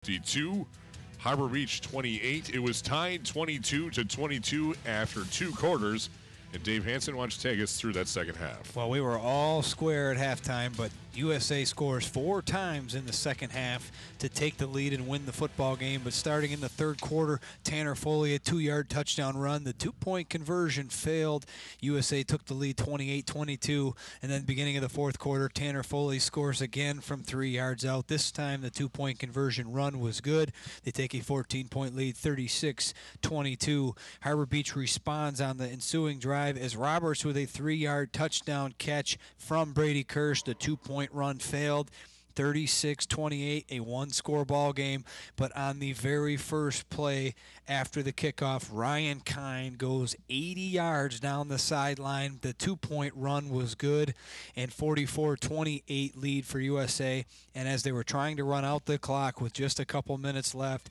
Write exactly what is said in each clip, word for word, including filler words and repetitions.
fifty-two, Harbor Beach twenty-eight. It was tied twenty-two to twenty-two after two quarters. And Dave Hansen, why don't you take us through that second half? Well, we were all square at halftime, but U S A scores four times in the second half to take the lead and win the football game. But starting in the third quarter, Tanner Foley, a two-yard touchdown run. The two-point conversion failed. U S A took the lead twenty-eight twenty-two. And then beginning of the fourth quarter, Tanner Foley scores again from three yards out. This time the two-point conversion run was good. They take a fourteen-point lead, thirty-six twenty-two. Harbor Beach responds on the ensuing drive as Roberts with a three-yard touchdown catch from Brady Kirsch. The two-point run failed. thirty-six twenty-eight, a one-score ball game. But on the very first play after the kickoff, Ryan Kine goes eighty yards down the sideline. The two-point run was good, and forty-four twenty-eight lead for U S A. And as they were trying to run out the clock with just a couple minutes left,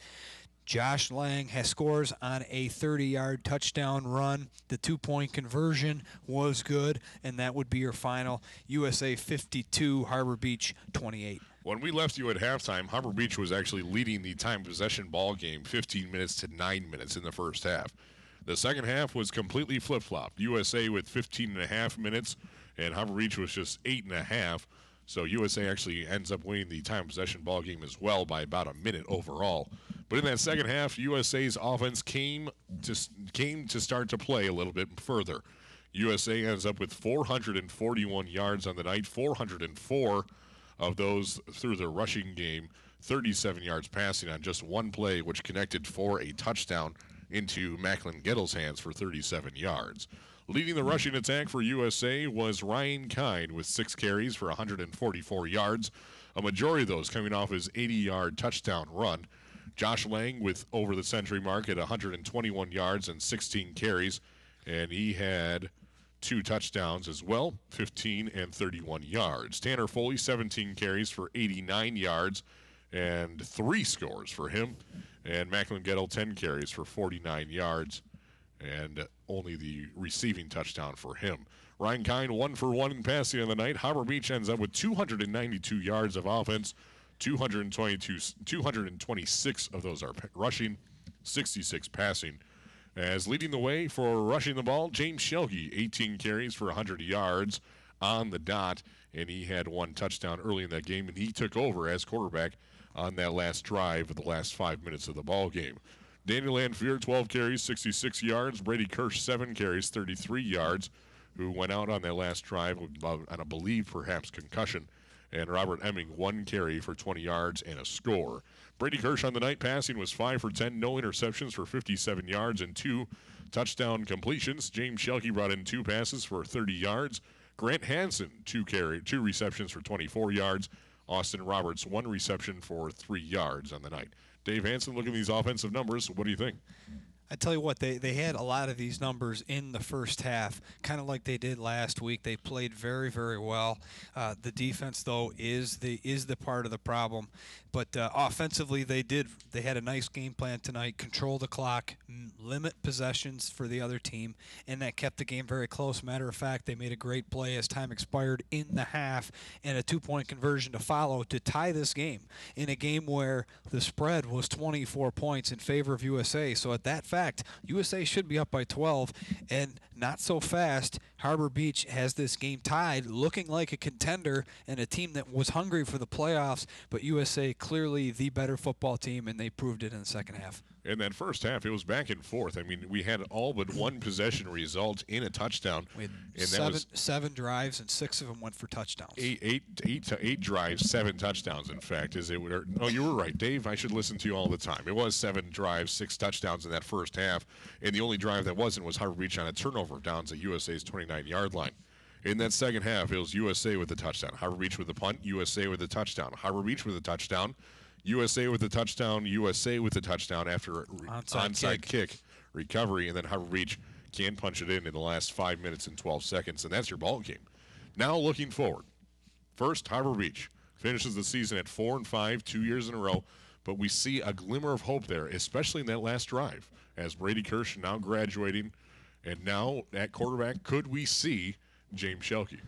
Josh Lang has scores on a thirty-yard touchdown run. The two-point conversion was good, and that would be your final. U S A fifty-two, Harbor Beach twenty-eight. When we left you at halftime, Harbor Beach was actually leading the time possession ball game fifteen minutes to nine minutes in the first half. The second half was completely flip-flopped. U S A with fifteen and a half minutes, and Harbor Beach was just eight and a half. So U S A actually ends up winning the time possession ball game as well by about a minute overall. But in that second half, U S A's offense came to came to start to play a little bit further. U S A ends up with four hundred forty-one yards on the night, four hundred four of those through the rushing game, thirty-seven yards passing on just one play, which connected for a touchdown into Macklin Gettle's hands for thirty-seven yards. Leading the rushing attack for U S A was Ryan Kine with six carries for one hundred forty-four yards, a majority of those coming off his eighty-yard touchdown run. Josh Lang with over the century mark at one hundred twenty-one yards and sixteen carries, and he had two touchdowns as well, fifteen and thirty-one yards. Tanner Foley, seventeen carries for eighty-nine yards and three scores for him, and Macklin Gettle, ten carries for forty-nine yards and only the receiving touchdown for him. Ryan Kine, one for one in passing on the night. Harbor Beach ends up with two hundred ninety-two yards of offense, two hundred twenty-two, two hundred twenty-six of those are rushing, sixty-six passing. As leading the way for rushing the ball, James Shelke, eighteen carries for one hundred yards on the dot, and he had one touchdown early in that game, and he took over as quarterback on that last drive of the last five minutes of the ball game. Daniel Lanfear, twelve carries, sixty-six yards. Brady Kirsch, seven carries, thirty-three yards, who went out on that last drive on a believed perhaps concussion. And Robert Emming, one carry for twenty yards and a score. Brady Kirsch on the night passing was five for ten, no interceptions for fifty-seven yards and two touchdown completions. James Shelke brought in two passes for thirty yards. Grant Hansen, two carry, two receptions for twenty-four yards. Austin Roberts, one reception for three yards on the night. Dave Hansen, looking at these offensive numbers, what do you think? I tell you what, they, they had a lot of these numbers in the first half, kind of like they did last week. They played very, very well. Uh, the defense, though, is the is the part of the problem. But uh, offensively, they did they had a nice game plan tonight. Control the clock, limit possessions for the other team, and that kept the game very close. Matter of fact, they made a great play as time expired in the half, and a two-point conversion to follow to tie this game in a game where the spread was twenty-four points in favor of U S A. So at that fact, U S A should be up by twelve, and not so fast. Harbor Beach has this game tied, looking like a contender and a team that was hungry for the playoffs, but U S A clearly the better football team, and they proved it in the second half. In that first half, it was back and forth. I mean, we had all but one possession result in a touchdown. We had and seven, that was seven drives, and six of them went for touchdowns. Eight, eight, eight, to eight drives, seven touchdowns, in fact. Is it? Were, no, you were right, Dave. I should listen to you all the time. It was seven drives, six touchdowns in that first half, and the only drive that wasn't was Harbor Beach on a turnover downs at U S A's twenty-nine-yard line. In that second half, it was U S A with the touchdown, Harbor Beach with the punt, U S A with the touchdown, Harbor Beach with the touchdown, U S A with the touchdown, U S A with the touchdown after onside, onside kick. kick recovery, and then Harbor Beach can punch it in in the last five minutes and twelve seconds, and that's your ball game. Now looking forward, first Harbor Beach finishes the season at four and five, two years in a row, but we see a glimmer of hope there, especially in that last drive, as Brady Kirsch now graduating, and now at quarterback, could we see James Shelke?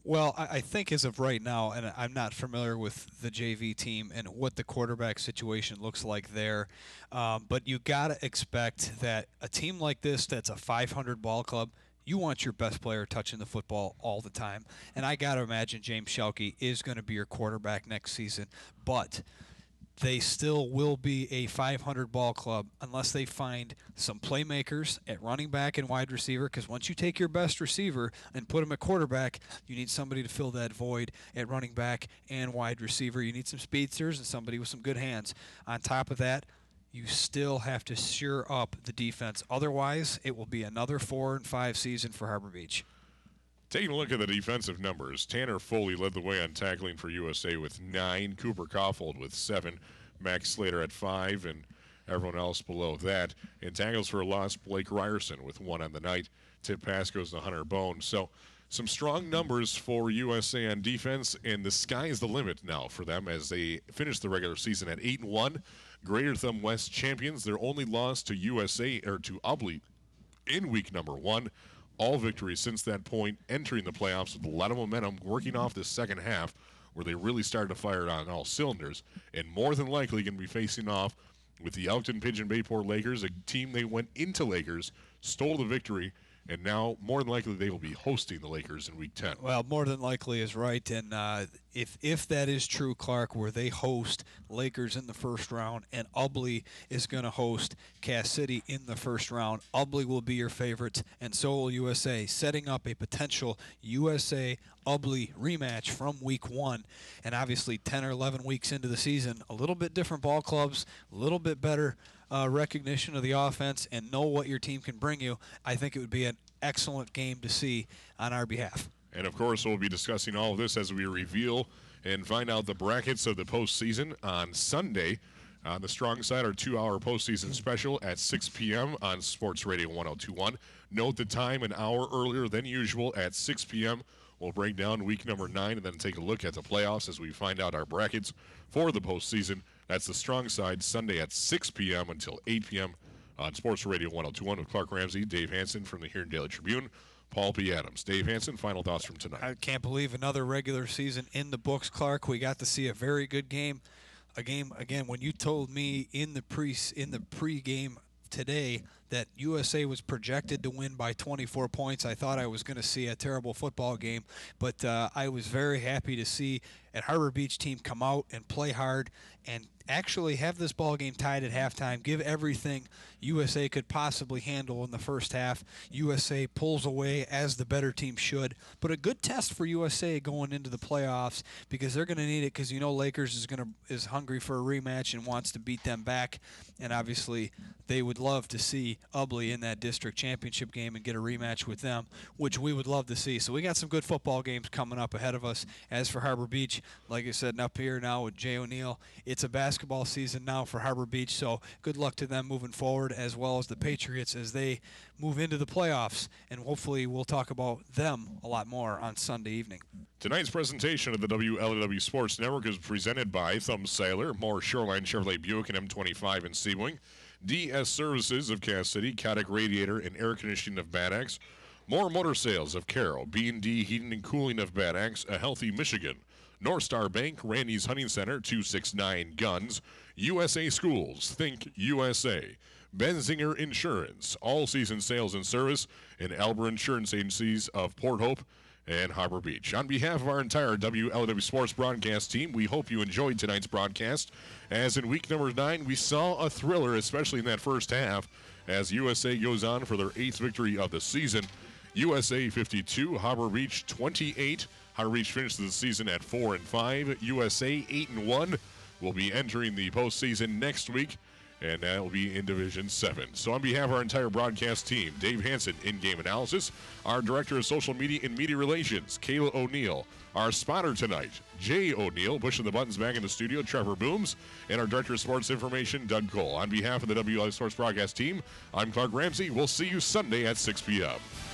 Well, I, I think as of right now, and I'm not familiar with the J V team and what the quarterback situation looks like there, um, but you got to expect that a team like this that's a five hundred ball club, you want your best player touching the football all the time. And I got to imagine James Schalke is going to be your quarterback next season. But they still will be a five hundred ball club unless they find some playmakers at running back and wide receiver, because once you take your best receiver and put him at quarterback, you need somebody to fill that void at running back and wide receiver. You need some speedsters and somebody with some good hands. On top of that, you still have to shore up the defense. Otherwise, it will be another four and five season for Harbor Beach. Taking a look at the defensive numbers, Tanner Foley led the way on tackling for U S A with nine, Cooper Kaufhold with seven, Max Slater at five, and everyone else below that. In tackles for a loss, Blake Ryerson with one on the night. Tip pass goes to Hunter Bone. So some strong numbers for U S A on defense, and the sky is the limit now for them as they finish the regular season at eight and one. Greater Thumb West champions. Their only loss to U S A or to Ubly in week number one. All victories since that point, entering the playoffs with a lot of momentum, working off the second half where they really started to fire on all cylinders, and more than likely going to be facing off with the Elkton Pigeon Bayport Lakers, a team they went into Lakers, stole the victory, and now more than likely they will be hosting the Lakers in week ten. Well, more than likely is right, and uh, if if that is true, Clark, where they host Lakers in the first round and Ubly is going to host Cass City in the first round, Ubly will be your favorites, and so will U S A, setting up a potential U S A Ubly rematch from week one. And obviously ten or eleven weeks into the season, a little bit different ball clubs, a little bit better uh, recognition of the offense, and know what your team can bring you. I think it would be an excellent game to see on our behalf. And, of course, we'll be discussing all of this as we reveal and find out the brackets of the postseason on Sunday. On the strong side, our two-hour postseason special at six p.m. on Sports Radio one oh two point one. Note the time an hour earlier than usual at six p.m. We'll break down week number nine and then take a look at the playoffs as we find out our brackets for the postseason. That's the strong side, Sunday at six p.m. until eight p.m. on Sports Radio one oh two point one with Clark Ramsey, Dave Hanson from the Huron Daily Tribune, Paul P. Adams. Dave Hanson, final thoughts from tonight. I can't believe another regular season in the books, Clark. We got to see a very good game. A game, again, when you told me in the pre in the pre-game today that U S A was projected to win by twenty-four points, I thought I was going to see a terrible football game. But uh, I was very happy to see a Harbor Beach team come out and play hard and actually have this ball game tied at halftime, give everything U S A could possibly handle in the first half. U S A pulls away as the better team should, but a good test for U S A going into the playoffs because they're going to need it, because you know Lakers is going to is hungry for a rematch and wants to beat them back, and obviously they would love to see Ubly in that district championship game and get a rematch with them, which we would love to see. So we got some good football games coming up ahead of us. As for Harbor Beach, like I said, up here now with Jay O'Neill, it's a basketball season now for Harbor Beach, so good luck to them moving forward, as well as the Patriots as they move into the playoffs, and hopefully we'll talk about them a lot more on Sunday evening. Tonight's presentation of the W L A W Sports Network is presented by Thumb Sailor, Moore Shoreline Chevrolet Buick and M twenty-five in Sebring, D S Services of Cass City, Kodak Radiator and Air Conditioning of Bad Axe, More Motor Sales of Carroll, B and D Heating and Cooling of Bad Axe, A Healthy Michigan, North Star Bank, Randy's Hunting Center, two sixty-nine Guns, U S A Schools, Think U S A, Benzinger Insurance, All Season Sales and Service, and Albert Insurance Agencies of Port Hope and Harbor Beach. On behalf of our entire W L A W Sports broadcast team, we hope you enjoyed tonight's broadcast. As in week number nine, we saw a thriller, especially in that first half, as U S A goes on for their eighth victory of the season. U S A fifty-two, Harbor Beach twenty-eight. Harbor Beach finished the season at four and five. U S A eight and one will be entering the postseason next week, and that will be in Division seven. So on behalf of our entire broadcast team, Dave Hanson, in-game analysis, our Director of Social Media and Media Relations, Kayla O'Neill, our spotter tonight, Jay O'Neill, pushing the buttons back in the studio, Trevor Booms, and our Director of Sports Information, Doug Cole. On behalf of the W L A Sports broadcast team, I'm Clark Ramsey. We'll see you Sunday at six p.m.